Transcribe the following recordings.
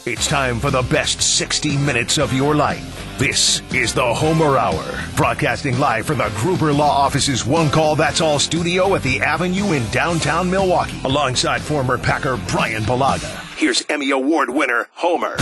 It's time for the best 60 minutes of your life. This is the Homer Hour, broadcasting live from the Gruber Law Office's One Call That's All studio at the Avenue in downtown Milwaukee, alongside former Packer Brian Bulaga. Here's Emmy Award winner Homer.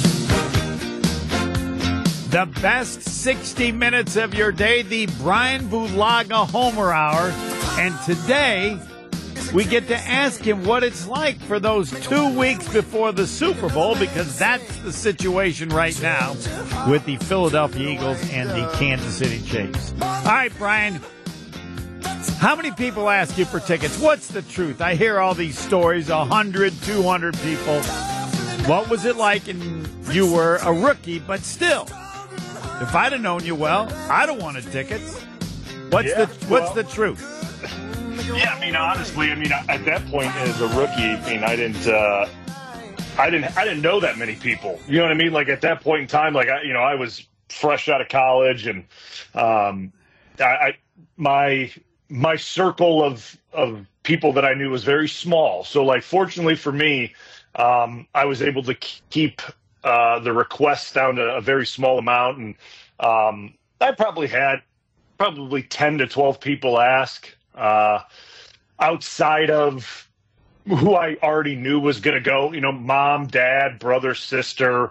The best 60 minutes of your day, the Brian Bulaga Homer Hour. And today, we get to ask him what it's like for those 2 weeks before the Super Bowl, because that's the situation right now with the Philadelphia Eagles and the Kansas City Chiefs. All right, Brian, how many people ask you for tickets? What's the truth? I hear all these stories, 100, 200 people. What was it like? And you were a rookie, but still, if I'd have known you well, I'd have wanted tickets. What's the truth? Yeah, I mean, honestly, at that point as a rookie, I didn't know that many people. You know what I mean? Like at that point in time, like I was fresh out of college, and my circle of people that I knew was very small. So, like, fortunately for me, I was able to keep the requests down to a very small amount, and I probably had 10 to 12 people ask. Outside of who I already knew was going to go, mom, dad, brother, sister,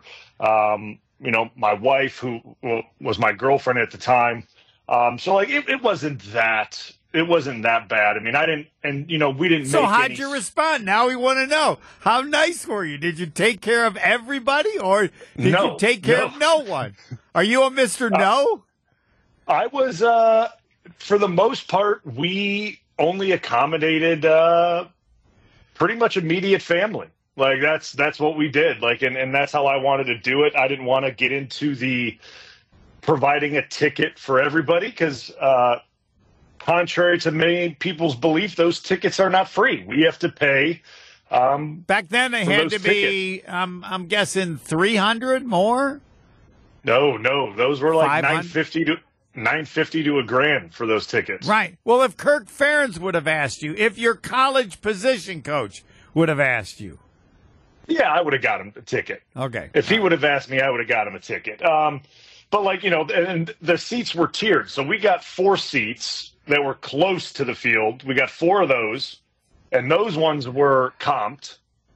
my wife, who was my girlfriend at the time. So like, it wasn't that bad. I mean, we didn't. So how'd you respond? Now we want to know. How nice were you? Did you take care of everybody, or did you take care of no one? Are you a Mr. No? I was, for the most part, we only accommodated pretty much immediate family. Like that's what we did. Like, and that's how I wanted to do it. I didn't want to get into the providing a ticket for everybody because, contrary to many people's belief, those tickets are not free. We have to pay. Back then, they had to be. I'm guessing 300 more. No, those were like $950 to $1,000 for those tickets. Right. Well, if Kirk Ferentz would have asked you, if your college position coach would have asked you. Yeah, I would have got him a ticket. Okay. If he would have asked me, I would have got him a ticket. But like, and the seats were tiered. So we got 4 seats that were close to the field. We got 4 of those, and those ones were comped.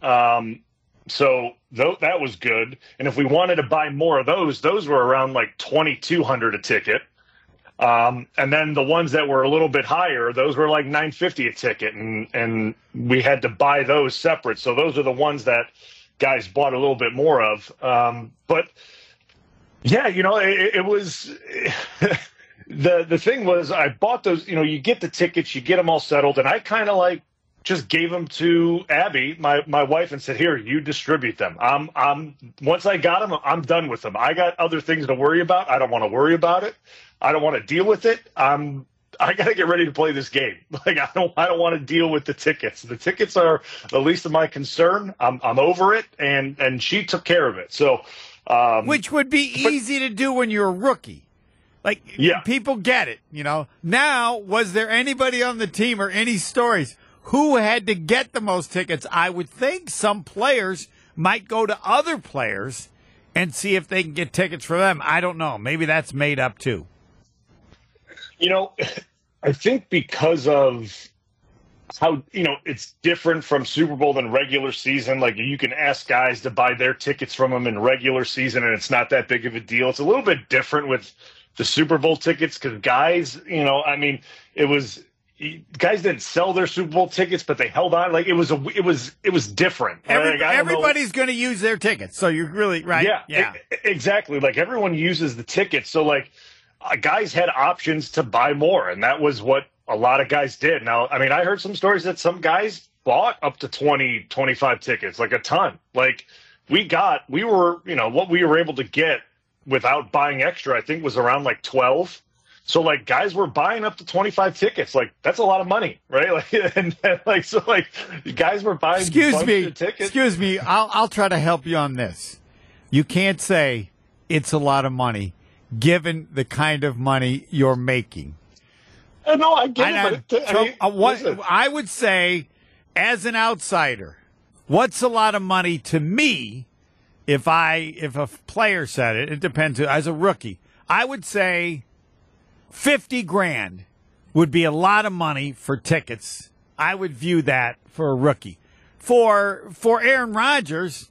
So that was good. And if we wanted to buy more of those were around like $2,200 a ticket. And then the ones that were a little bit higher, those were like $950 a ticket, and we had to buy those separate. So those are the ones that guys bought a little bit more of. But yeah, it was the thing was I bought those. You get the tickets, you get them all settled, and I kind of like just gave them to Abby, my wife, and said, "Here, you distribute them. Once I got them, I'm done with them. I got other things to worry about. I don't want to worry about it. I don't want to deal with it. I got to get ready to play this game. Like I don't want to deal with the tickets. The tickets are the least of my concern. I'm over it, and she took care of it. So, which would be easy to do when you're a rookie. Like, yeah. People get it. Now, was there anybody on the team or any stories? Who had to get the most tickets? I would think some players might go to other players and see if they can get tickets for them. I don't know. Maybe that's made up too. I think because of how, it's different from Super Bowl than regular season. Like you can ask guys to buy their tickets from them in regular season and it's not that big of a deal. It's a little bit different with the Super Bowl tickets because guys, guys didn't sell their Super Bowl tickets, but they held on. Like it was different. Everybody's going to use their tickets, so you're really right. Yeah. Exactly. Like everyone uses the tickets, so like guys had options to buy more, and that was what a lot of guys did. Now, I mean, I heard some stories that some guys bought up to 20, 25 tickets, like a ton. Like what we were able to get without buying extra, I think was around like 12. So like guys were buying up to 25 tickets. Like that's a lot of money, right? Like and guys were buying Excuse me. tickets. Excuse me. I'll try to help you on this. You can't say it's a lot of money given the kind of money you're making. No, I get it. I would say, as an outsider, what's a lot of money to me if a player said it depends. As a rookie, I would say $50,000 would be a lot of money for tickets. I would view that for a rookie. For Aaron Rodgers,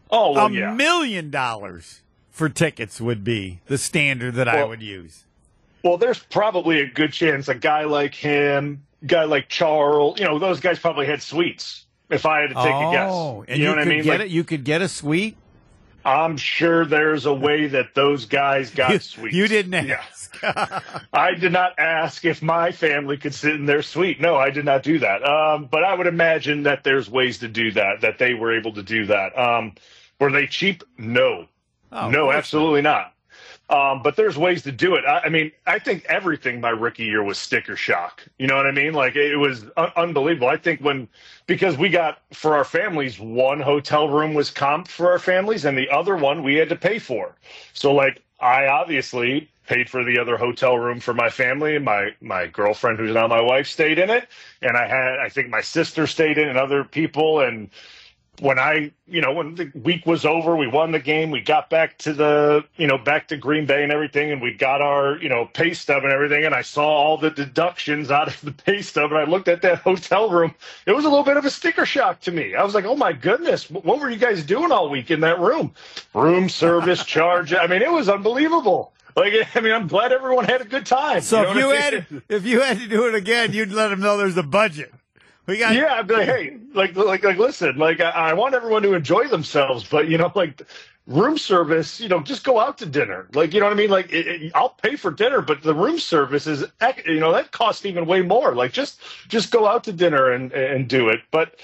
$1 million for tickets would be the standard that I would use. Well, there's probably a good chance a guy like him, guy like Charles, those guys probably had suites. If I had to take a guess, and you know what I mean? You could get a suite. I'm sure there's a way that those guys got suites. You didn't ask. Yeah. I did not ask if my family could sit in their suite. No, I did not do that. But I would imagine that there's ways to do that they were able to do that. Were they cheap? No. No, absolutely not. But there's ways to do it. I think everything my rookie year was sticker shock. You know what I mean? Like, it was unbelievable. I think because we got, for our families, one hotel room was comped for our families, and the other one we had to pay for. So, I obviously paid for the other hotel room for my family, and my girlfriend, who's now my wife, stayed in it. And I think my sister stayed in it and other people. And when when the week was over, we won the game. We got back to back to Green Bay and everything, and we got our, pay stub and everything. And I saw all the deductions out of the pay stub, and I looked at that hotel room. It was a little bit of a sticker shock to me. I was like, oh my goodness, what were you guys doing all week in that room? Room service charge. It was unbelievable. I'm glad everyone had a good time. So if you had to do it again, you'd let them know there's a budget. I'd be like, hey, listen, I want everyone to enjoy themselves, but room service, just go out to dinner. You know what I mean? I'll pay for dinner, but the room service is, that costs even way more. Just go out to dinner and do it. But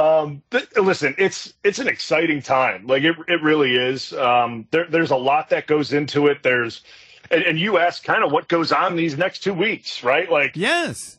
listen, it's an exciting time. It really is. There's a lot that goes into it. And you asked kind of what goes on these next 2 weeks, right? Yes.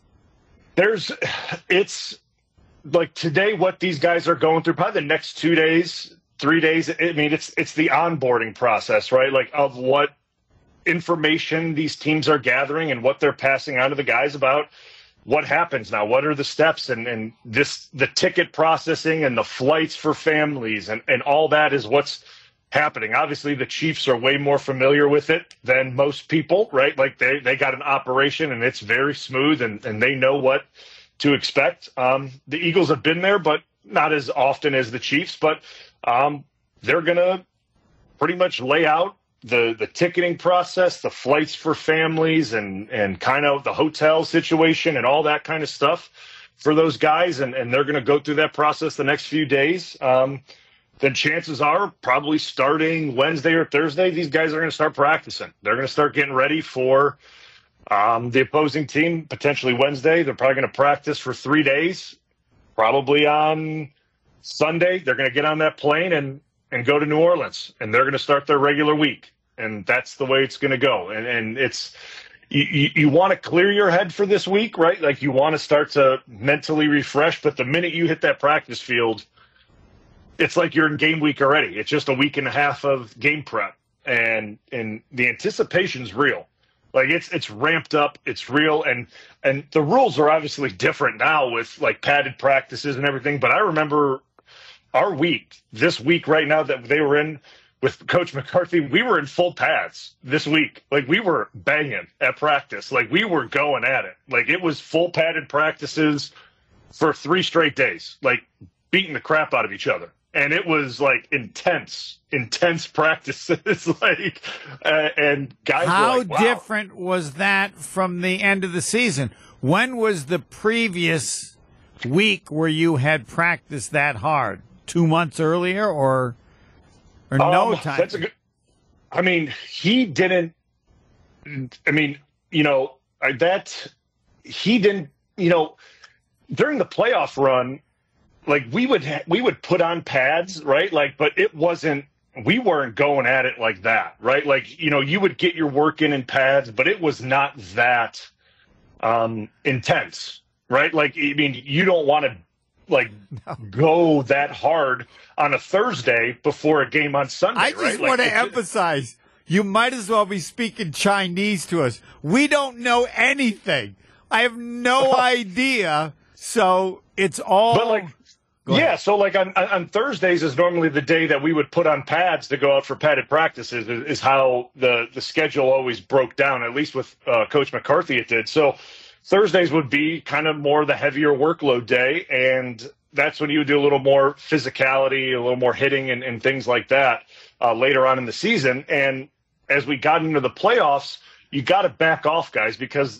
It's like today, what these guys are going through, probably the next 2 days, 3 days. It's the onboarding process, right? Of what information these teams are gathering and what they're passing on to the guys about what happens now, what are the steps, and the ticket processing and the flights for families and all that is what's happening. Obviously, the Chiefs are way more familiar with it than most people, right? They got an operation and it's very smooth and they know what to expect. The Eagles have been there, but not as often as the Chiefs, but they're going to pretty much lay out the ticketing process, the flights for families and kind of the hotel situation and all that kind of stuff for those guys. And they're going to go through that process the next few days. Then chances are probably starting Wednesday or Thursday, these guys are going to start practicing. They're going to start getting ready for the opposing team, potentially Wednesday. They're probably going to practice for 3 days. Probably on Sunday, they're going to get on that plane and go to New Orleans, and they're going to start their regular week. And that's the way it's going to go. And it's you want to clear your head for this week, right? You want to start to mentally refresh, but the minute you hit that practice field, it's like you're in game week already. It's just a week and a half of game prep, and the anticipation's real. It's ramped up, it's real, and the rules are obviously different now with padded practices and everything. But I remember this week right now that they were in with Coach McCarthy, we were in full pads this week. We were banging at practice. We were going at it. It was full padded practices for 3 straight days, beating the crap out of each other. And it was intense practices. And guys How were like, wow. different was that from the end of the season? When was the previous week where you had practiced that hard? 2 months earlier or no time? That's a good. He didn't. He didn't. During the playoff run. We would put on pads, right? But it wasn't, we weren't going at it like that, right? You would get your work in pads, but it was not that intense, right? You don't want to go that hard on a Thursday before a game on Sunday. I just want to emphasize, you might as well be speaking Chinese to us. We don't know anything. I have no idea. So it's all. Yeah, so like on Thursdays is normally the day that we would put on pads to go out for padded practices is how the schedule always broke down, at least with Coach McCarthy it did. So Thursdays would be kind of more the heavier workload day, and that's when you would do a little more physicality, a little more hitting and things like that later on in the season. And as we got into the playoffs, you got to back off, guys, because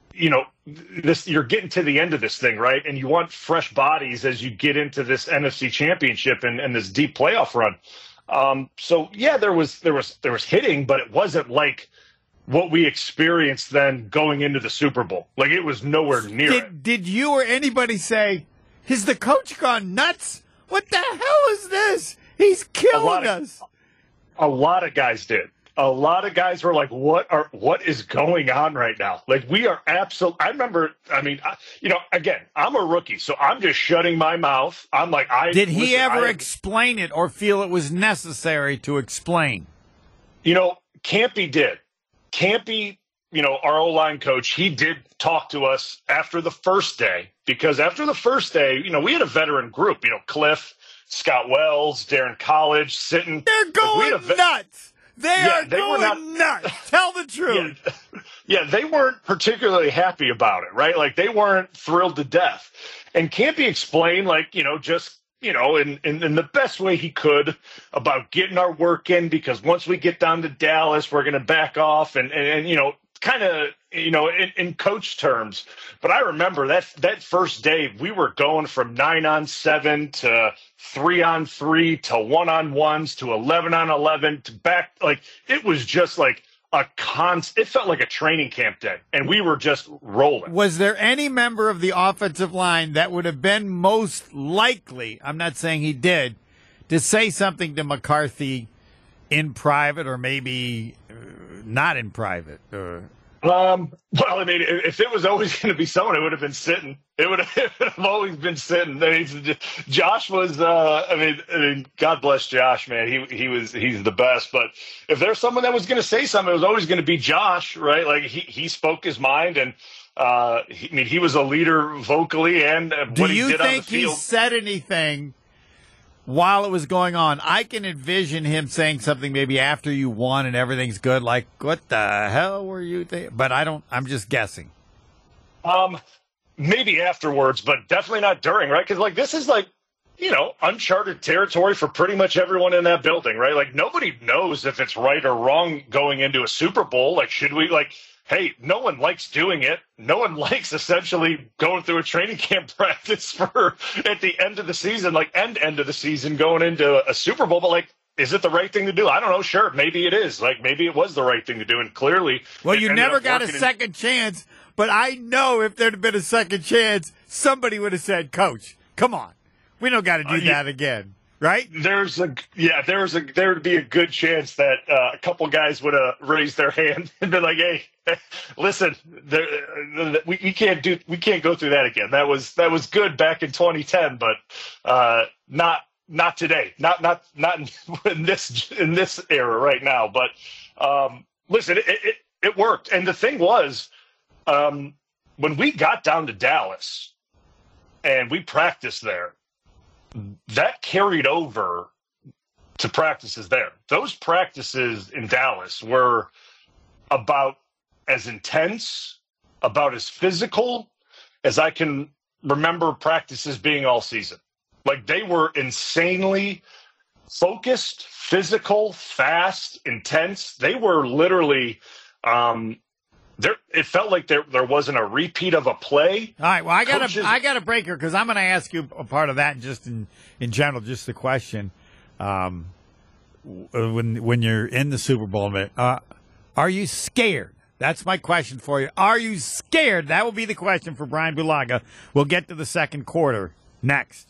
you're getting to the end of this thing, right? And you want fresh bodies as you get into this NFC Championship and this deep playoff run. So yeah, there was hitting, but it wasn't like what we experienced then going into the Super Bowl. Like, it was nowhere near it. Did you or anybody say, "Has the coach gone nuts? What the hell is this? He's killing us"? A lot of guys did. A lot of guys were like, what is going on right now? Like, we are absolutely, I remember, again, I'm a rookie, so I'm just shutting my mouth. I'm like, Did he ever explain it or feel it was necessary to explain? Campy did. Campy, our O-line coach, he did talk to us after the first day, because after the first day, we had a veteran group, Cliff, Scott Wells, Darren College, sitting. They're going nuts. They are going nuts. Tell the truth. Yeah, they weren't particularly happy about it, right? Like, they weren't thrilled to death. And Campy explained, just in the best way he could about getting our work in, because once we get down to Dallas, we're going to back off and kind of, in coach terms. But I remember that first day, we were going from 9-on-7 to 3-on-3 to 1-on-1s to 11-on-11 to back. Like, it was just like it felt like a training camp day, and we were just rolling. Was there any member of the offensive line that would have been most likely, I'm not saying he did, to say something to McCarthy in private, or maybe not in private? Well, I mean, if it was always going to be someone, it would have been Sitton. It would have always been Sitton. I mean, Josh was, God bless Josh, man. He's the best. But if there's someone that was going to say something, it was always going to be Josh, right? Like, he spoke his mind, and he was a leader vocally and what he did on the field. Do you think he said anything while it was going on? I can envision him saying something maybe after you won and everything's good, like, "What the hell were you thinking?" But I'm just guessing. Maybe afterwards, but definitely not during, right? Because, this is uncharted territory for pretty much everyone in that building, right? Like, nobody knows if it's right or wrong going into a Super Bowl. Like, should we, hey, no one likes doing it. No one likes essentially going through a training camp practice at the end of the season, end of the season, going into a Super Bowl. But, is it the right thing to do? I don't know. Sure, maybe it is. Maybe it was the right thing to do, and clearly. Well, you never got a second chance, but I know if there'd been a second chance, somebody would have said, "Coach, come on, we don't got to do that again." Right? There would be a good chance that a couple guys would have raised their hand and been like, "Hey, listen, we can't go through that again. That was good back in 2010, but not today. Not in this era right now." But listen, it worked, and the thing was, when we got down to Dallas and we practiced there, that carried over to practices there. Those practices in Dallas were about as intense, about as physical as I can remember practices being all season. They were insanely focused, physical, fast, intense. They were literally it felt like there wasn't a repeat of a play. All right, well, I got a break here, because I'm going to ask you a part of that just in general, just the question. When you're in the Super Bowl, are you scared? That's my question for you. Are you scared? That will be the question for Brian Bulaga. We'll get to the second quarter next.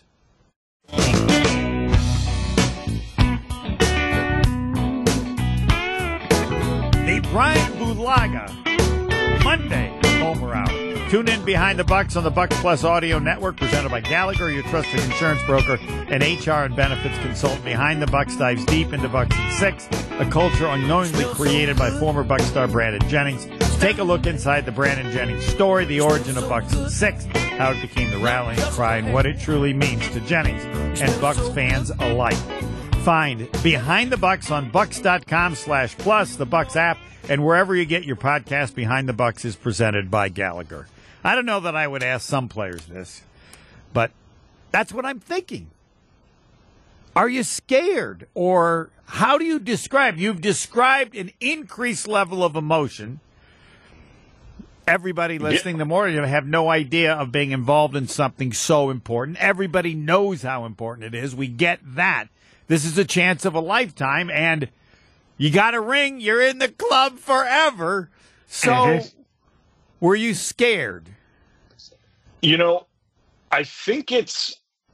The Brian Bulaga Monday Homer Hour. Tune in Behind the Bucks on the Bucks Plus Audio Network, presented by Gallagher, your trusted insurance broker and HR and benefits consultant. Behind the Bucks dives deep into Bucks and Six, a culture unknowingly created by former Bucks star Brandon Jennings. Take a look inside the Brandon Jennings story, the origin of Bucks in 6, how it became the rallying cry, and what it truly means to Jennings and Bucks fans alike. Find Behind the Bucks on Bucks.com/plus, the Bucks app, and wherever you get your podcast. Behind the Bucks is presented by Gallagher. I don't know that I would ask some players this, but that's what I'm thinking. Are you scared? Or how do you describe? You've described an increased level of emotion. Everybody listening, the more you have no idea of being involved in something so important. Everybody knows how important it is. We get that. This is a chance of a lifetime, and you got a ring. You're in the club forever. So were you scared? You know, I think I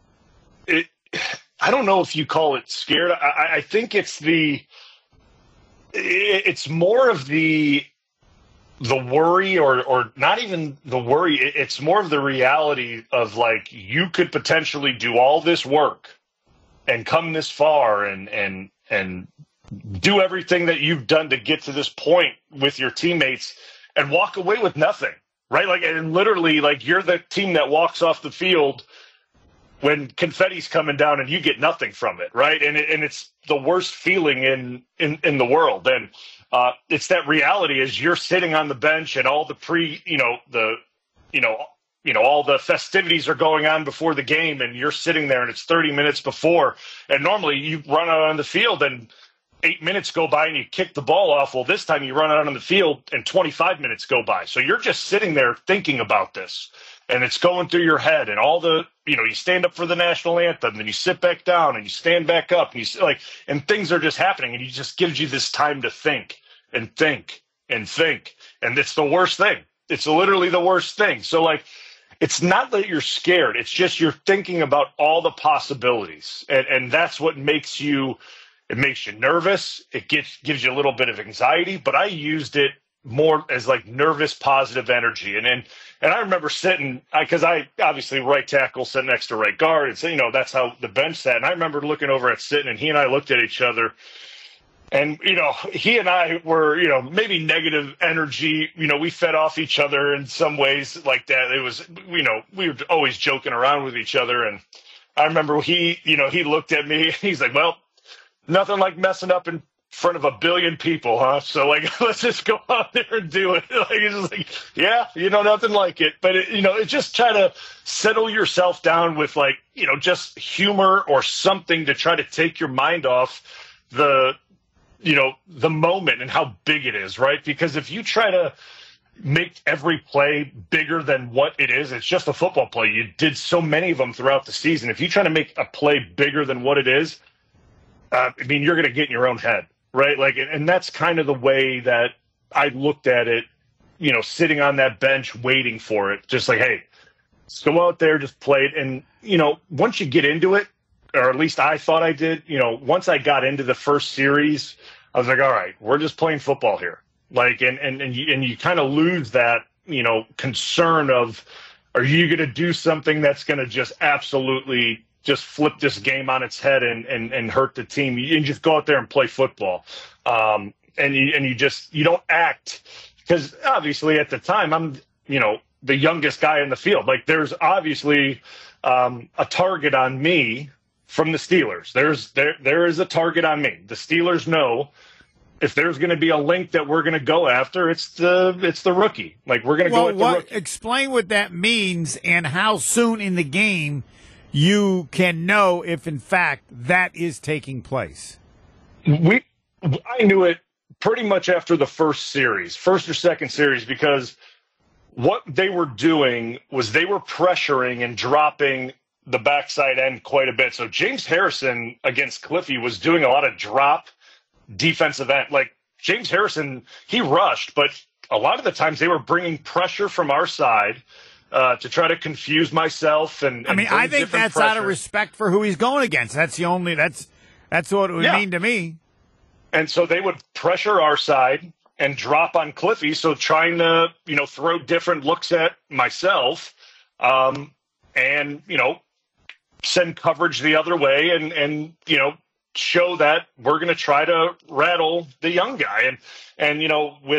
don't know if you call it scared. I think it's more of the worry, or not even the worry. It's more of the reality of, like, you could potentially do all this work and come this far and do everything that you've done to get to this point with your teammates and walk away with nothing, right? Like, and literally, like, you're the team that walks off the field when confetti's coming down and you get nothing from it, right? And it's the worst feeling in the world. And it's that reality as you're sitting on the bench and all the all the festivities are going on before the game, and you're sitting there and it's 30 minutes before. And normally you run out on the field and 8 minutes go by and you kick the ball off. Well, this time you run out on the field and 25 minutes go by. So you're just sitting there thinking about this, and it's going through your head, and all the, you stand up for the national anthem, then you sit back down and you stand back up, and and things are just happening, and it just gives you this time to think and think and think. And it's the worst thing. It's literally the worst thing. So, like, it's not that you're scared. It's just you're thinking about all the possibilities. And that's what makes you nervous. It gives you a little bit of anxiety, but I used it more as, like, nervous, positive energy. And I remember sitting, because I obviously right tackle, sit next to right guard. And so, that's how the bench sat. And I remember looking over at Sitton, and he and I looked at each other. And, he and I were, maybe negative energy. We fed off each other in some ways like that. It was, we were always joking around with each other. And I remember he looked at me, and he's like, well, nothing like messing up in front of a billion people, huh? So, like, let's just go out there and do it. Like, it's just like, yeah, nothing like it. But, it's just try to settle yourself down with, like, just humor or something to try to take your mind off the moment and how big it is, right? Because if you try to make every play bigger than what it is, it's just a football play. You did so many of them throughout the season. If you try to make a play bigger than what it is, you're going to get in your own head, right? Like, and that's kind of the way that I looked at it, sitting on that bench waiting for it. Just like, hey, let's go out there, just play it. And, once you get into it, or at least I thought I did, once I got into the first series, I was like, all right, we're just playing football here. Like, and you kind of lose that, concern of, are you going to do something that's going to just absolutely just flip this game on its head and hurt the team? You just go out there and play football. And you don't act, because obviously at the time I'm, the youngest guy in the field. Like, there's obviously a target on me from the Steelers. There is a target on me. The Steelers know if there's going to be a link that we're going to go after, it's the rookie. Like, we're going to go at the rookie. Explain what that means and how soon in the game you can know if, in fact, that is taking place. I knew it pretty much after the first or second series, because what they were doing was they were pressuring and dropping the backside end quite a bit. So James Harrison against Cliffy was doing a lot of drop defensive end. Like, James Harrison, he rushed, but a lot of the times they were bringing pressure from our side to try to confuse myself. And I think that's pressure out of respect for who he's going against. That's what it would mean to me. And so they would pressure our side and drop on Cliffy. So trying to, throw different looks at myself, and, send coverage the other way and show that we're going to try to rattle the young guy. And with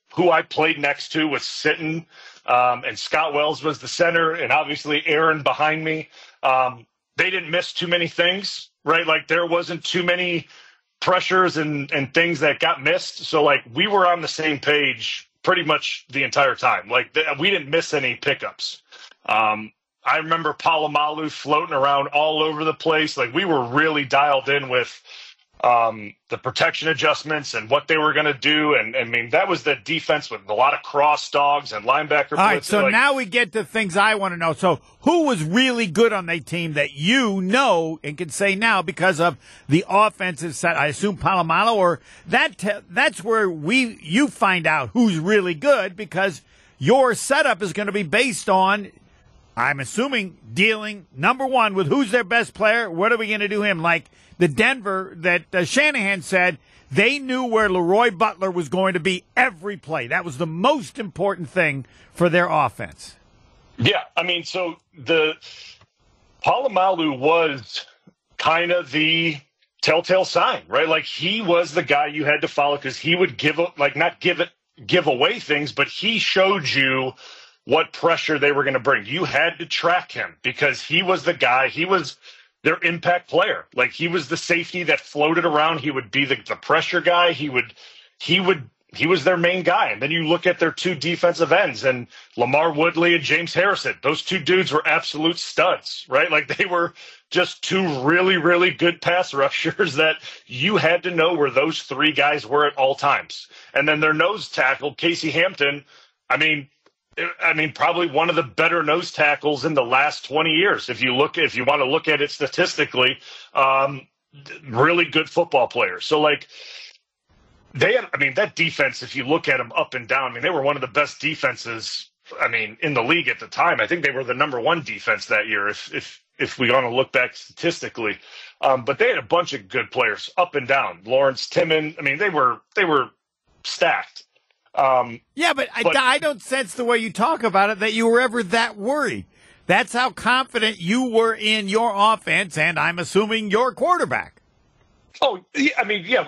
who I played next to was sitting, and Scott Wells was the center, and obviously Aaron behind me. They didn't miss too many things, right? Like there wasn't too many pressures and things that got missed. So like we were on the same page pretty much the entire time. Like we didn't miss any pickups. I remember Polamalu floating around all over the place. Like we were really dialed in with the protection adjustments and what they were going to do. And I mean, that was the defense with a lot of cross dogs and linebacker. All right, so now we get to things I want to know. So who was really good on the team that you know and can say now because of the offensive side? I assume Polamalu, or that's where you find out who's really good, because your setup is going to be based on, I'm assuming, dealing, number one, with who's their best player. What are we going to do him? Like the Denver that Shanahan said, they knew where Leroy Butler was going to be every play. That was the most important thing for their offense. Yeah, I mean, so the Polamalu was kind of the telltale sign, right? Like he was the guy you had to follow because he would give away things, but he showed you what pressure they were going to bring. You had to track him because he was the guy. He was their impact player. Like he was the safety that floated around. He would be the pressure guy. He was their main guy. And then you look at their two defensive ends and Lamar Woodley and James Harrison. Those two dudes were absolute studs, right? Like they were just two really, really good pass rushers that you had to know where those three guys were at all times. And then their nose tackle, Casey Hampton, I mean, probably one of the better nose tackles in the last 20 years. If you want to look at it statistically, really good football player. So like that defense, if you look at them up and down, they were one of the best defenses, in the league at the time. I think they were the number one defense that year. If we want to look back statistically, but they had a bunch of good players up and down. Lawrence Timmon. They were stacked. But I don't sense the way you talk about it that you were ever that worried. That's how confident you were in your offense, and I'm assuming your quarterback. Oh, yeah,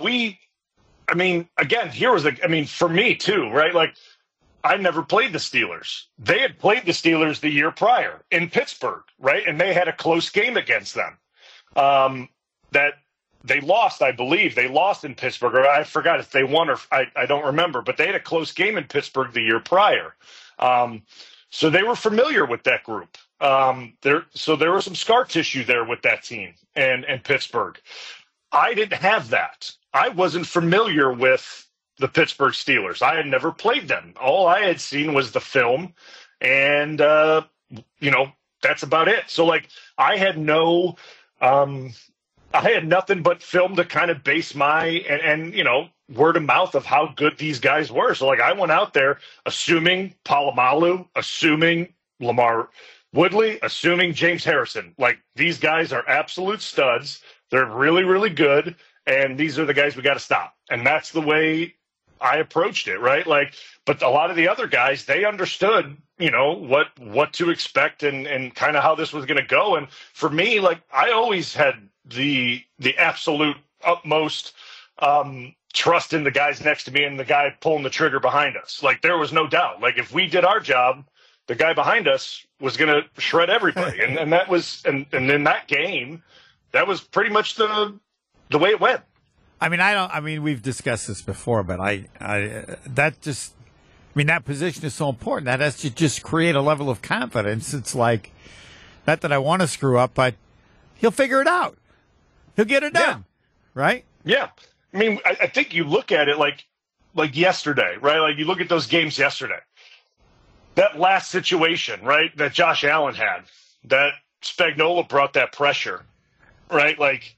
again, here was for me too, right? Like, I never played the Steelers. They had played the Steelers the year prior in Pittsburgh, right? And they had a close game against them. That they lost, I believe. They lost in Pittsburgh, or I forgot if they won or I don't remember. But they had a close game in Pittsburgh the year prior. So they were familiar with that group. So there was some scar tissue there with that team and Pittsburgh. I didn't have that. I wasn't familiar with the Pittsburgh Steelers. I had never played them. All I had seen was the film, and that's about it. So like I had nothing but film to kind of base my and word of mouth of how good these guys were. So like I went out there assuming Polamalu, assuming Lamar Woodley, assuming James Harrison. Like these guys are absolute studs. They're really, really good, and these are the guys we got to stop. And that's the way I approached it, right? Like, but a lot of the other guys, they understood, what to expect and kind of how this was going to go. And for me, like I always had the absolute utmost trust in the guys next to me and the guy pulling the trigger behind us. Like there was no doubt. Like if we did our job, the guy behind us was going to shred everybody. and that was and in that game, that was pretty much the way it went. We've discussed this before, but that position is so important. That has to just create a level of confidence. It's like, not that I want to screw up, but he'll figure it out. He'll get it done. Yeah. Right? Yeah. I think you look at it like yesterday, right? Like you look at those games yesterday. That last situation, right, that Josh Allen had, that Spagnuolo brought that pressure, right? Like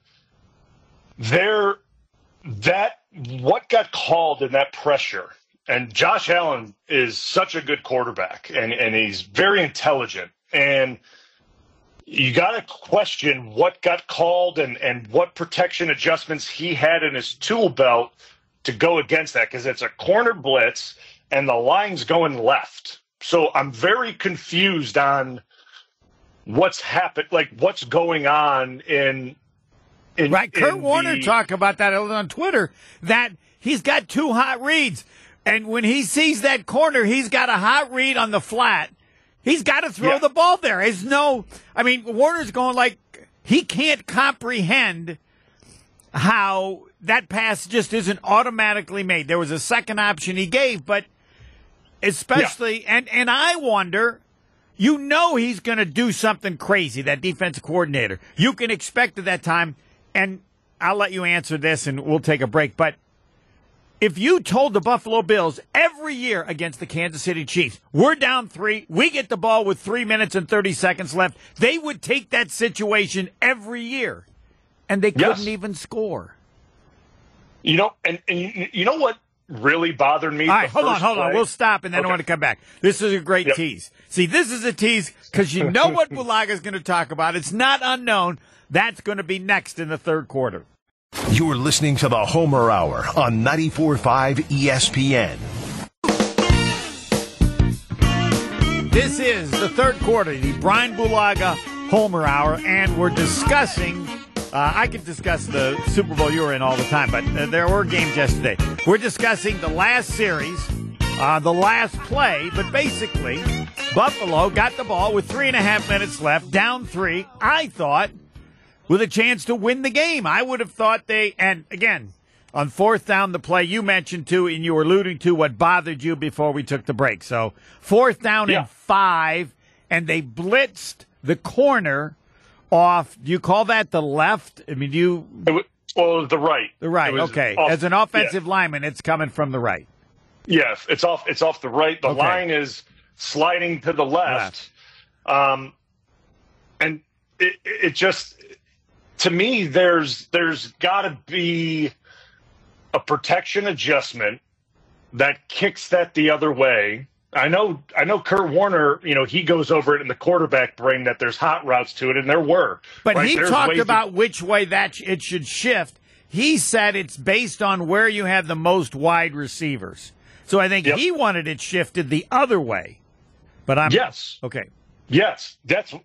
what got called in that pressure, and Josh Allen is such a good quarterback and he's very intelligent, and you got to question what got called and what protection adjustments he had in his tool belt to go against that, because it's a corner blitz and the line's going left. So I'm very confused on what's happened, like what's going on in Kurt Warner talked about that on Twitter, that he's got two hot reads. And when he sees that corner, he's got a hot read on the flat. He's got to throw the ball there. Warner's going like he can't comprehend how that pass just isn't automatically made. There was a second option he gave, but especially, and I wonder, he's going to do something crazy, that defensive coordinator. You can expect at that time, and I'll let you answer this and we'll take a break, but if you told the Buffalo Bills every year against the Kansas City Chiefs, we're down 3, we get the ball with 3 minutes and 30 seconds left, they would take that situation every year, and they couldn't even score. You know what really bothered me? All right, hold on. We'll stop, and then I want to come back. This is a great tease. See, this is a tease because you know what Bulaga's going to talk about. It's not unknown. That's going to be next in the third quarter. You're listening to the Homer Hour on 94.5 ESPN. This is the third quarter, the Brian Bulaga Homer Hour, and we're discussing, I could discuss the Super Bowl you were in all the time, but there were games yesterday. We're discussing the last series, the last play, but basically, Buffalo got the ball with 3.5 minutes left, down 3, I thought, with a chance to win the game. I would have thought and again, on fourth down, the play you mentioned too, and you were alluding to what bothered you before we took the break. So fourth down and 5, and they blitzed the corner off. Do you call that the left? I mean, the right. The right, okay. As an offensive lineman, it's coming from the right. Yes, it's off the right. The line is sliding to the left. And it just, to me, there's got to be a protection adjustment that kicks that the other way. I know Kurt Warner, he goes over it in the quarterback brain that there's hot routes to it, and there were. But he talked about which way it should shift. He said it's based on where you have the most wide receivers. So I think he wanted it shifted the other way. But Yes. Okay. Yes,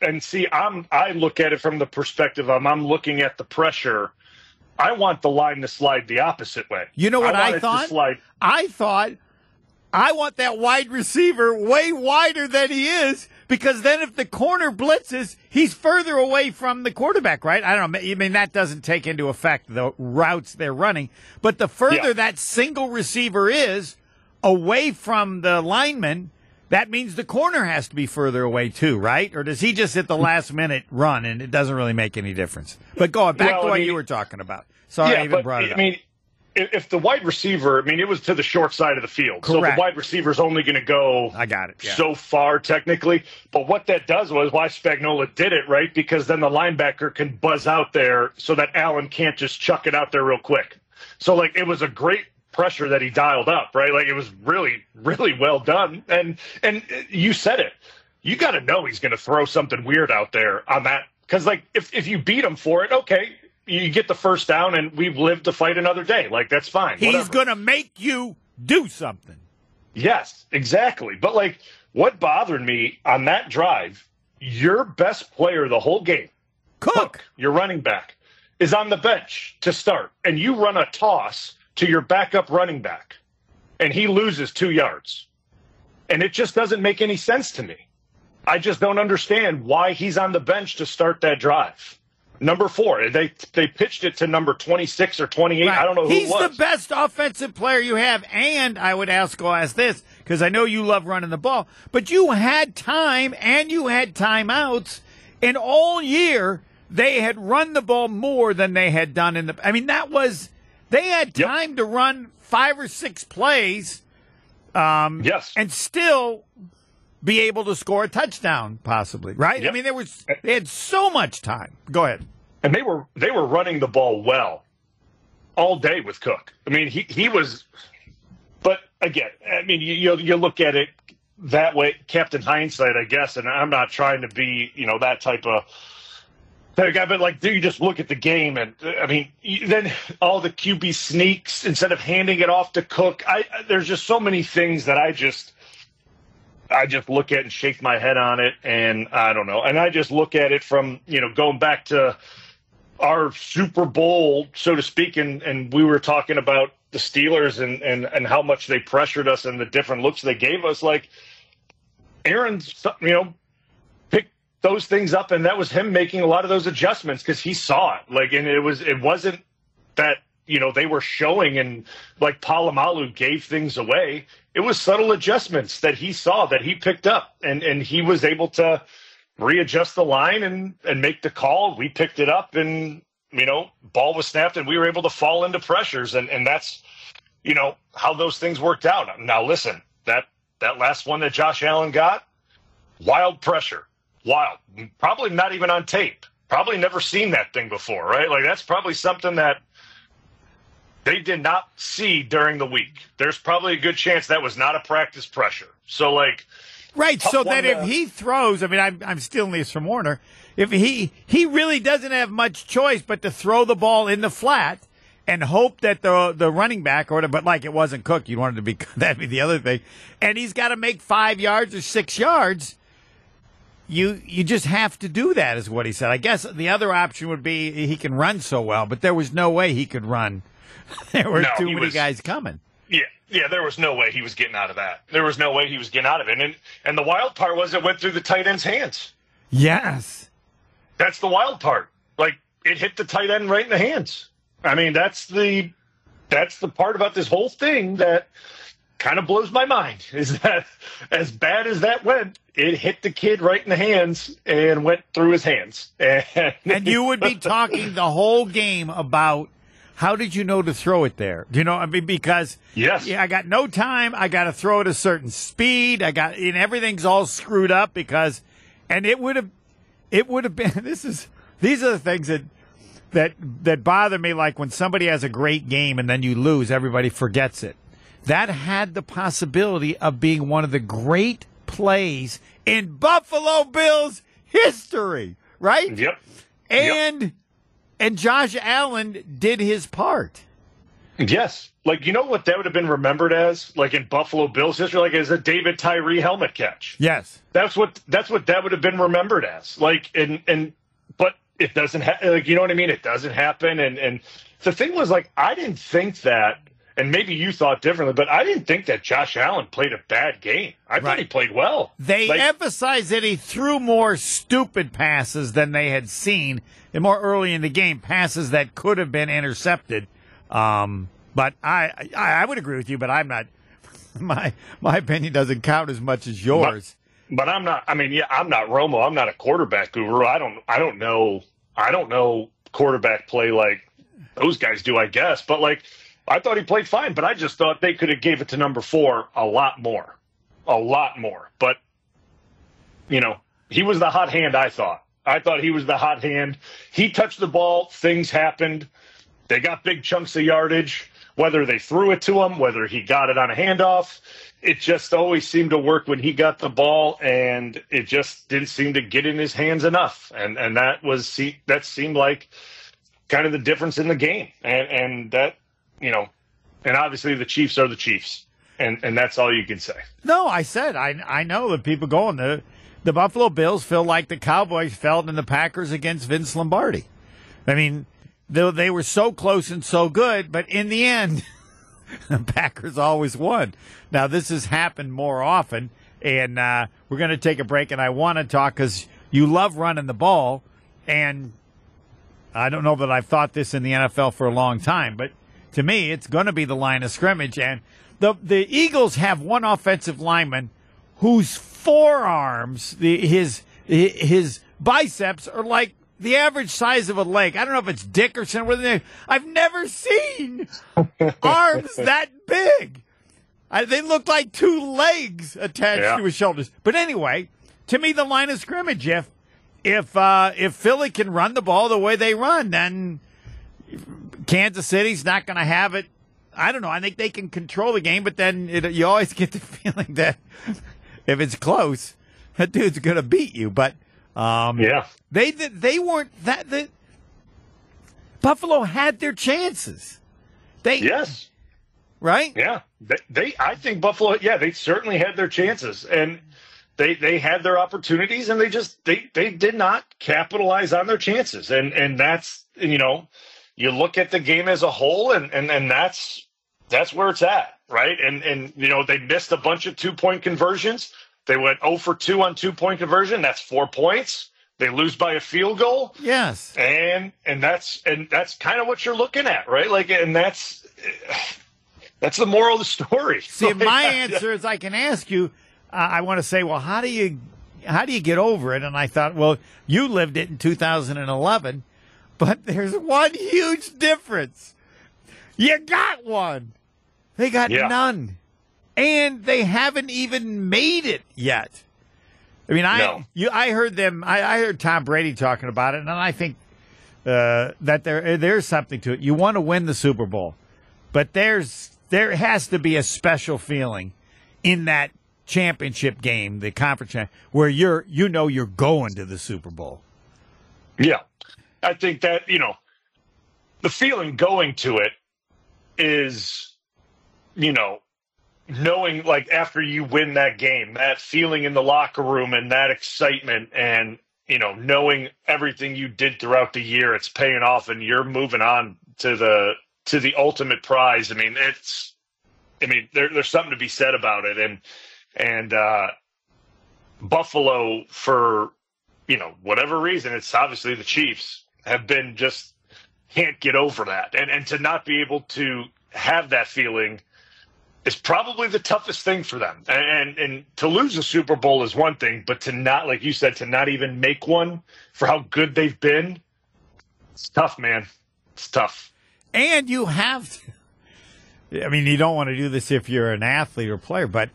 I look at it from the perspective of I'm looking at the pressure. I want the line to slide the opposite way. You know what I thought? I thought I want that wide receiver way wider than he is, because then if the corner blitzes, he's further away from the quarterback, right? I don't know. I mean, that doesn't take into effect the routes they're running. But the further that single receiver is away from the lineman, that means the corner has to be further away too, right? Or does he just hit the last minute run and it doesn't really make any difference? But go on, back to what you were talking about. Sorry, I even brought it up. I mean, if the wide receiver, it was to the short side of the field. Correct. So the wide receiver is only going to go so far technically. But what that does was why Spagnuolo did it, right? Because then the linebacker can buzz out there so that Allen can't just chuck it out there real quick. So, it was a great pressure that he dialed up, right? It was really, really well done. And you said it. You got to know he's going to throw something weird out there on that. Because, if you beat him for it, okay, you get the first down and we've lived to fight another day. That's fine. He's going to make you do something. Yes, exactly. But, what bothered me on that drive, your best player the whole game, Cook, your running back, is on the bench to start. And you run a toss to your backup running back, and he loses 2 yards. And it just doesn't make any sense to me. I just don't understand why he's on the bench to start that drive. Number 4, they pitched it to number 26 or 28. Right. I don't know who it was. He's the best offensive player you have, and I would ask this, because I know you love running the ball, but you had time and you had timeouts, and all year they had run the ball more than they had done in the – they had time to run 5 or 6 plays and still be able to score a touchdown, possibly, right? Yep. They had so much time. Go ahead. And they were running the ball well all day with Cook. He was – but, again, you look at it that way, Captain Hindsight, I guess, and I'm not trying to be, that type of – but do you just look at the game and then all the QB sneaks instead of handing it off to Cook? There's just so many things that I just look at and shake my head on it, and I don't know. And I just look at it from going back to our Super Bowl, so to speak, and we were talking about the Steelers and how much they pressured us and the different looks they gave us. Like, Aaron's, picked those things up, and that was him making a lot of those adjustments because he saw it. Like, and it wasn't that, they were showing and like Polamalu gave things away. It was subtle adjustments that he saw, that he picked up, and he was able to readjust the line and make the call. We picked it up, and ball was snapped, and we were able to fall into pressures, and that's how those things worked out. Now listen, that last one that Josh Allen got, wild pressure, wild, probably not even on tape, probably never seen that thing before, right? Like, that's probably something that they did not see during the week. There's probably a good chance that was not a practice pressure. So, like, right, so that if he throws, I'm stealing this from Warner, if he really doesn't have much choice but to throw the ball in the flat and hope that the running back, but like it wasn't Cook, you wanted to be, that'd be the other thing, and he's got to make 5 yards or 6 yards, you just have to do that, is what he said. I guess the other option would be he can run so well, but there was no way he could run. There were too many guys coming. Yeah, there was no way he was getting out of that. There was no way he was getting out of it. And the wild part was it went through the tight end's hands. Yes. That's the wild part. Like, it hit the tight end right in the hands. I mean, that's the part about this whole thing that kind of blows my mind, is that as bad as that went, it hit the kid right in the hands and went through his hands. And you would be talking the whole game about, how did you know to throw it there? Because yes, I got no time. I got to throw at a certain speed. And everything's all screwed up and it would have been. These are the things that bother me. Like when somebody has a great game and then you lose, everybody forgets it. That had the possibility of being one of the great plays in Buffalo Bills history, right? Yep. And Josh Allen did his part. Yes. Like, you know what that would have been remembered as? Like in Buffalo Bills history, like as a David Tyree helmet catch. Yes. That's what that would have been remembered as. Like, but it doesn't like, you know what I mean? It doesn't happen. And the thing was, like, I didn't think that, and maybe you thought differently, but I didn't think that Josh Allen played a bad game. I thought he played well. They emphasized that he threw more stupid passes than they had seen, and more early in the game, passes that could have been intercepted. But I would agree with you, but I'm not. My opinion doesn't count as much as yours. But I'm not. I mean, I'm not Romo. I'm not a quarterback guru. I don't know quarterback play like those guys do, I guess. But like, I thought he played fine. But I just thought they could have gave it to number 4 a lot more. But he was the hot hand. I thought he was the hot hand. He touched the ball. Things happened. They got big chunks of yardage, whether they threw it to him, whether he got it on a handoff. It just always seemed to work when he got the ball, and it just didn't seem to get in his hands enough. And that seemed like kind of the difference in the game. And that, and obviously the Chiefs are the Chiefs. And that's all you can say. No, I said, I know that people going there. The Buffalo Bills feel like the Cowboys felt in the Packers against Vince Lombardi. I mean, they were so close and so good, but in the end, the Packers always won. Now, this has happened more often, and we're going to take a break, and I want to talk because you love running the ball, and I don't know that I've thought this in the NFL for a long time, but to me, it's going to be the line of scrimmage, and the Eagles have one offensive lineman whose forearms, his biceps are like the average size of a leg. I don't know if it's Dickerson. I've never seen arms that big. They look like 2 legs attached to his shoulders. But anyway, to me, the line of scrimmage, if Philly can run the ball the way they run, then Kansas City's not going to have it. I don't know. I think they can control the game, but then you always get the feeling that if it's close, that dude's going to beat you. But they weren't that. Buffalo had their chances. Right? Yeah. I think Buffalo. Yeah, they certainly had their chances, and they had their opportunities and they did not capitalize on their chances. And that's, you look at the game as a whole and that's where it's at, right? And they missed a bunch of 2-point conversions. They went 0 for 2 on 2-point conversion. That's 4 points. They lose by a field goal. Yes. And that's kind of what you're looking at, right? Like, and that's the moral of the story. See, my answer is I can ask you, I want to say, well, how do you get over it? And I thought, well, you lived it in 2011, but there's one huge difference. You got one. They got none. And they haven't even made it yet. I mean, I heard them. I heard Tom Brady talking about it, and I think that there's something to it. You want to win the Super Bowl, but there has to be a special feeling in that championship game, the conference where you're going to the Super Bowl. Yeah, I think that the feeling going to it is, knowing, like, after you win that game, that feeling in the locker room and that excitement and, knowing everything you did throughout the year, it's paying off and you're moving on to the ultimate prize. I mean, there's something to be said about it. And Buffalo, for, whatever reason, it's obviously the Chiefs have been just can't get over that. And to not be able to have that feeling is probably the toughest thing for them. And to lose the Super Bowl is one thing, but to not, like you said, to not even make one for how good they've been, it's tough, man. It's tough. And you have to, I mean, you don't want to do this if you're an athlete or player, but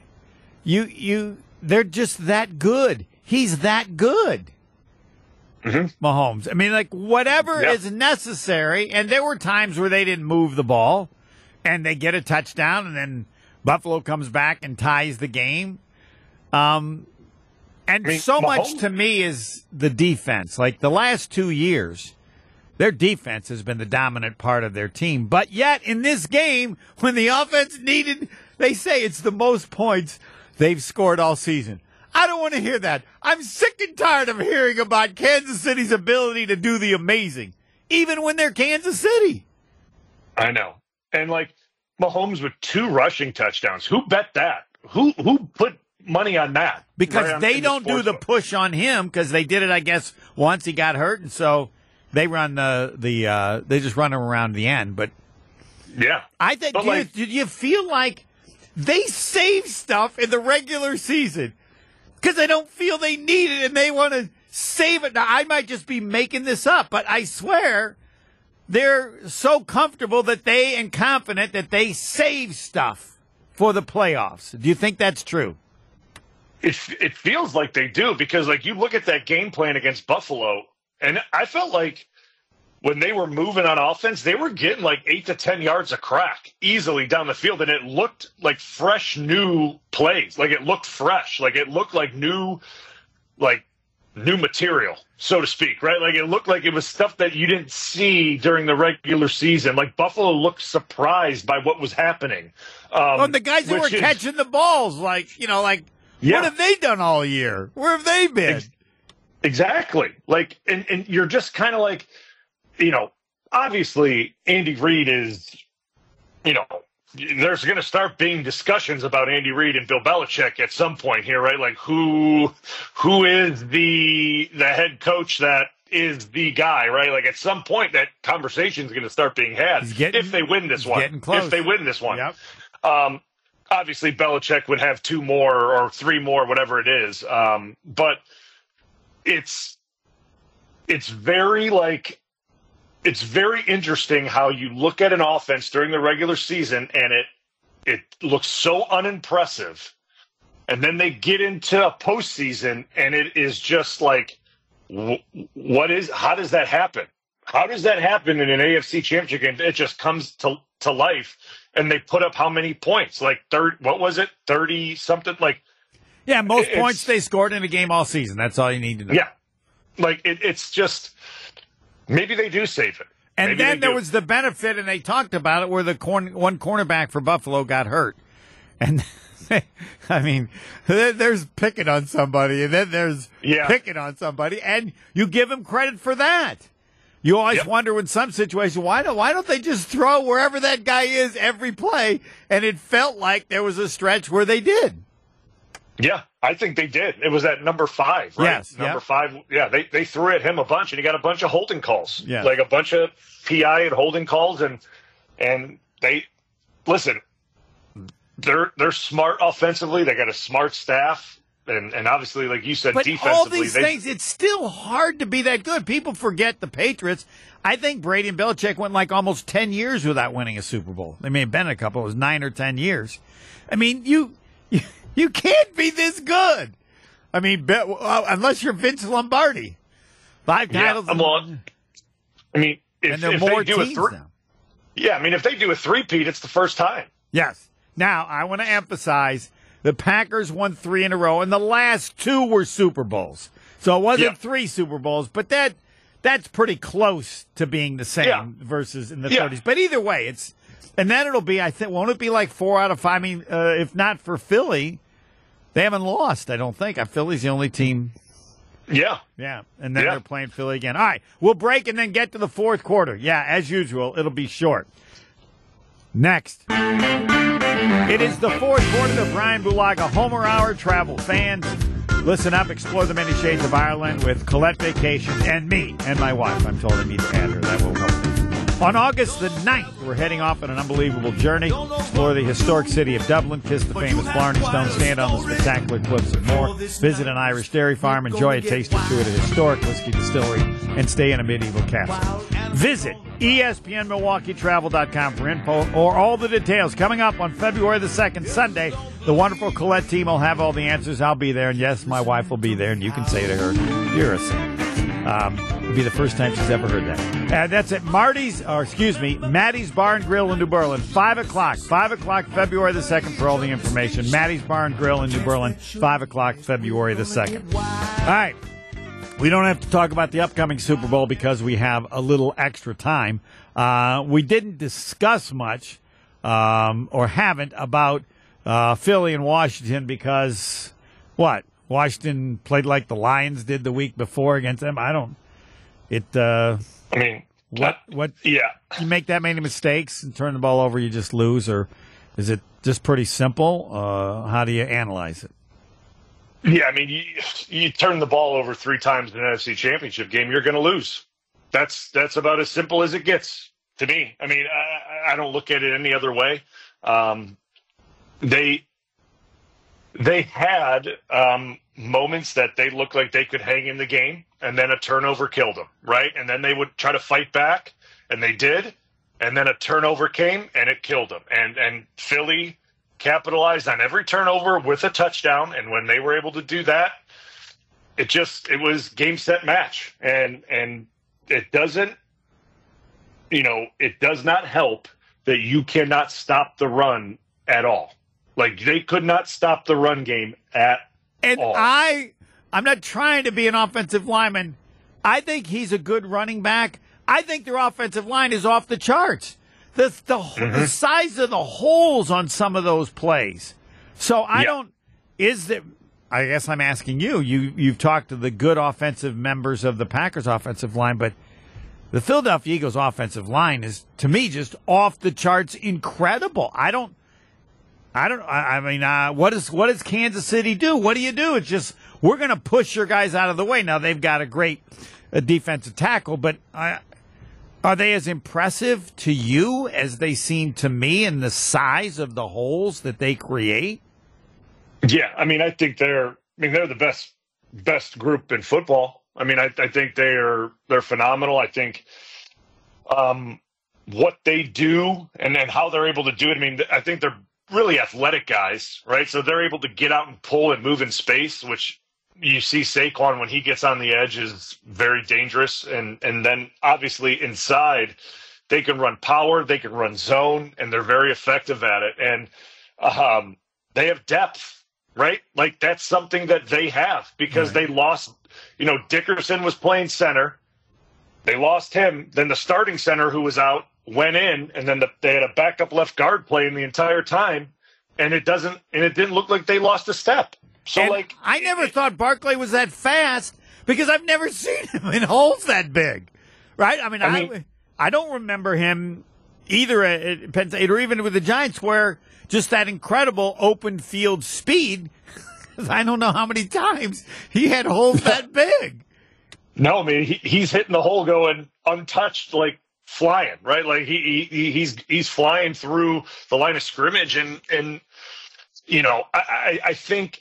they're just that good. He's that good. Mm-hmm. Mahomes. I mean, like, whatever is necessary, and there were times where they didn't move the ball, and they get a touchdown, and then Buffalo comes back and ties the game. And so much to me is the defense. Like, the last 2 years, their defense has been the dominant part of their team. But yet, in this game, when the offense needed, they say it's the most points they've scored all season. I don't want to hear that. I'm sick and tired of hearing about Kansas City's ability to do the amazing, even when they're Kansas City. I know. And, like, Mahomes with 2 rushing touchdowns. Who bet that? Who put money on that? Because they don't do the push on him, because they did it, I guess, once he got hurt, and so they run they just run him around the end. But yeah, I think. Did you feel like they save stuff in the regular season because they don't feel they need it and they want to save it? Now, I might just be making this up, but I swear they're so comfortable and confident that they save stuff for the playoffs. Do you think that's true? It feels like they do, because, like, you look at that game plan against Buffalo, and I felt like when they were moving on offense, they were getting like 8 to 10 yards a crack easily down the field, and it looked like fresh, new plays. Like, it looked fresh. Like, it looked like new material, so to speak, right? Like, it looked like it was stuff that you didn't see during the regular season. Like, Buffalo looked surprised by what was happening. The guys who were catching the balls, what have they done all year? Where have they been? Exactly. Like, and you're just kind of like, obviously Andy Reid is, there's going to start being discussions about Andy Reid and Bill Belichick at some point here, right? Like, who is the head coach that is the guy, right? Like, at some point that conversation is going to start being had if they win this one. If they win this one. Yep. Obviously Belichick would have 2 more or 3 more, whatever it is. But it's very interesting how you look at an offense during the regular season and it looks so unimpressive. And then they get into a postseason and it is just like, how does that happen? How does that happen in an AFC championship game? It just comes to life, and they put up how many points? Like 30, what was it? 30 something? Like, yeah, most points they scored in a game all season. That's all you need to know. Yeah. Like, it's just, maybe they do save it. And maybe then there was the benefit, and they talked about it, where one cornerback for Buffalo got hurt. And I mean, there's picking on somebody, and then there's picking on somebody, and you give him credit for that. You always wonder in some situations, why don't they just throw wherever that guy is every play? And it felt like there was a stretch where they did. Yeah, I think they did. It was at number 5, right? Yes. Number 5. Yeah, they threw at him a bunch, and he got a bunch of holding calls. Yeah. Like a bunch of PI and holding calls, and they listen. They're smart offensively. They got a smart staff, and obviously, like you said, but defensively. All these things, it's still hard to be that good. People forget the Patriots. I think Brady and Belichick went like almost 10 years without winning a Super Bowl. They may have been a couple. It was 9 or 10 years. I mean, you can't be this good. I mean, unless you're Vince Lombardi. 5 titles. Well, I mean, and there are more they do teams now. Yeah, I mean, if they do a three-peat, it's the first time. Yes. Now, I want to emphasize the Packers won 3 in a row, and the last 2 were Super Bowls. So it wasn't 3 Super Bowls, but that's pretty close to being the same versus in the 30s. But either way, and then it'll be, I think, won't it be like 4 out of 5? I mean, if not for Philly, they haven't lost, I don't think. Philly's the only team. Yeah. Yeah, and then they're playing Philly again. All right, we'll break and then get to the fourth quarter. Yeah, as usual, it'll be short. Next. It is the fourth quarter of Brian Bulaga Homer Hour. Travel fans, listen up, explore the many shades of Ireland with Colette Vacations and me and my wife. I'm told I need to add her. That will help. On August the 9th, we're heading off on an unbelievable journey. Explore the historic city of Dublin, kiss the famous Blarney Stone, stand on the spectacular cliffs of Moher, visit an Irish dairy farm, enjoy a taste or two at a historic whiskey distillery, and stay in a medieval castle. Visit ESPNMilwaukeeTravel.com for info or all the details. Coming up on February the 2nd, Sunday, the wonderful Colette team will have all the answers. I'll be there, and yes, my wife will be there, and you can say to her, you're a saint. It'll be the first time she's ever heard that. And that's at Maddie's Bar and Grill in New Berlin, 5 o'clock. 5 o'clock, February the 2nd for all the information. Maddie's Bar and Grill in New Berlin, 5 o'clock, February the 2nd. All right. We don't have to talk about the upcoming Super Bowl because we have a little extra time. We didn't discuss much, or haven't, about Philly and Washington because, what? Washington played like the Lions did the week before against them. What? Yeah. You make that many mistakes and turn the ball over, you just lose, or is it just pretty simple? How do you analyze it? Yeah, I mean, you turn the ball over 3 times in an NFC Championship game, you're going to lose. That's about as simple as it gets to me. I mean, I don't look at it any other way. They had moments that they looked like they could hang in the game, and then a turnover killed them, right? And then they would try to fight back, and they did, and then a turnover came, and it killed them. And Philly capitalized on every turnover with a touchdown, and when they were able to do that, it was game, set, match. And it doesn't, it does not help that you cannot stop the run at all. Like, they could not stop the run game at all. And I'm not trying to be an offensive lineman. I think he's a good running back. I think their offensive line is off the charts. The size of the holes on some of those plays. So I guess I'm asking you. You've talked to the good offensive members of the Packers offensive line, but the Philadelphia Eagles offensive line is, to me, just off the charts incredible. What does Kansas City do? What do you do? It's just, we're going to push your guys out of the way. Now, they've got a great defensive tackle, but are they as impressive to you as they seem to me in the size of the holes that they create? Yeah, I mean, I think they're the best group in football. I mean, I think they're phenomenal. I think what they do and then how they're able to do it. I mean, I think they're really athletic guys, right? So they're able to get out and pull and move in space, which you see Saquon when he gets on the edge is very dangerous. And then obviously inside, they can run power, they can run zone, and they're very effective at it. And they have depth, right? Like, that's something that they have because they lost, Dickerson was playing center. They lost him. Then the starting center who was out went in, and then they had a backup left guard playing the entire time. and it didn't look like they lost a step. So and I never thought Barkley was that fast because I've never seen him in holes that big, right? I mean, I don't remember him either at Penn State or even with the Giants where just that incredible open field speed. I don't know how many times he had holes that big. No, I mean he's hitting the hole going untouched, like flying, right? Like he's flying through the line of scrimmage, and you know I think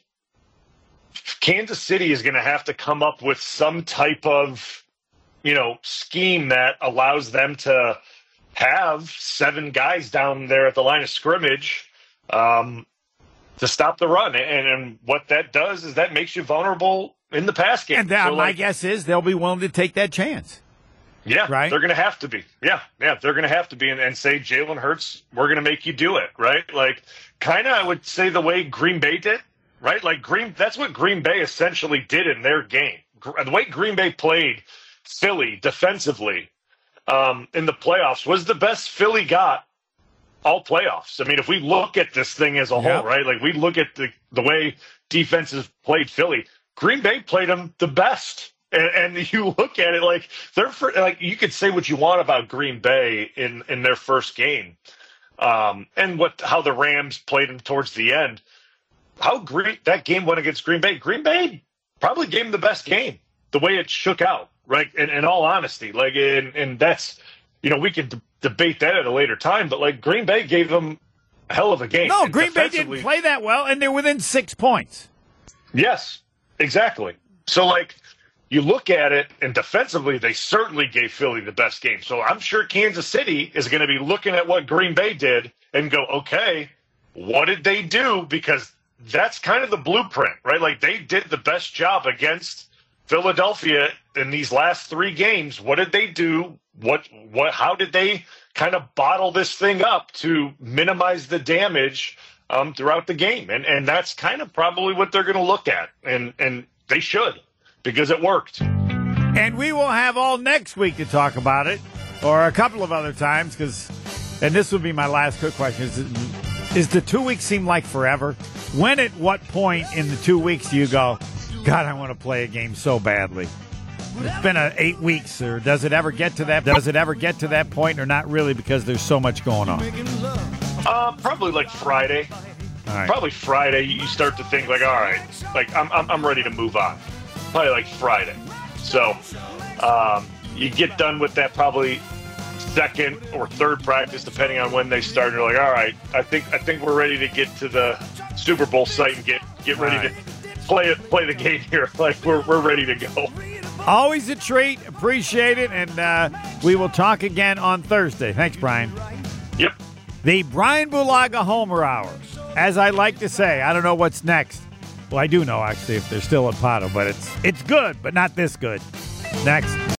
Kansas City is going to have to come up with some type of, you know, scheme that allows them to have 7 guys down there at the line of scrimmage to stop the run. And what that does is that makes you vulnerable in the pass game. And my guess is they'll be willing to take that chance. Yeah, right? They're going to have to be. Yeah, they're going to have to be and say, Jalen Hurts, we're going to make you do it, right? Like, kind of, I would say the way Green Bay did. Right? Like that's what Green Bay essentially did in their game. The way Green Bay played Philly defensively in the playoffs was the best Philly got all playoffs. I mean, if we look at this thing as a whole, right? Like we look at the way defenses played Philly, Green Bay played them the best. And you look at it like like you could say what you want about Green Bay in their first game, and how the Rams played them towards the end. How great that game went against Green Bay. Green Bay probably gave them the best game, the way it shook out, right? In all honesty, like, and that's, you know, we could debate that at a later time, but like Green Bay gave them a hell of a game. No, Green Bay didn't play that well, and they're within 6 points. Yes, exactly. So like you look at it, and defensively, they certainly gave Philly the best game. So I'm sure Kansas City is going to be looking at what Green Bay did and go, okay, what did they do? Because that's kind of the blueprint, right? Like they did the best job against Philadelphia in these last 3 games. What did they do? How did they kind of bottle this thing up to minimize the damage throughout the game? And that's kind of probably what they're going to look at. And they should, because it worked. And we will have all next week to talk about it, or a couple of other times, and this would be my last quick question. Is the 2 weeks seem like forever? When at what point in the 2 weeks do you go, God, I want to play a game so badly? It's been 8 weeks, or does it ever get to that? Does it ever get to that point, or not really, because there's so much going on? Probably like Friday. All right. Probably Friday. You start to think like, all right, like I'm ready to move on. Probably like Friday. So you get done with that probably second or third practice, depending on when they start. You're like, all right, I think we're ready to get to the Super Bowl site and get ready to play the game here. Like we're ready to go. Always a treat. Appreciate it, and we will talk again on Thursday. Thanks, Brian. Yep. The Brian Bulaga Homer Hour. As I like to say, I don't know what's next. Well, I do know actually if they're still at Pato, but it's good, but not this good. Next.